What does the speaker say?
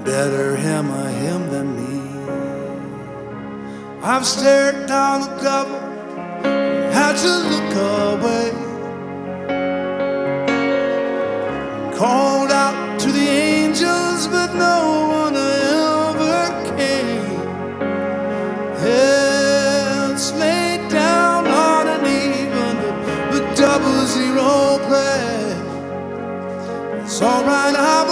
better hammer him than me. I've stared down the devil, had to look away, called out to the angels, but no one ever came. It's laid down on an even but 00 play. It's alright,